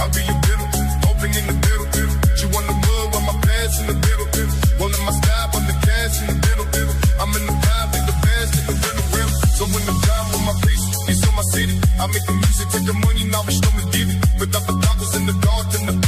I'll be your middle, hoping in the middle. You want the mud with my pants in the middle. One of my style, on the cash in the middle. I'm in the vibe, in the bands, in the middle. So when the job with my place, it's on my city. I make the music, take the money, now we show me give it. Without the dollars in the dark, in the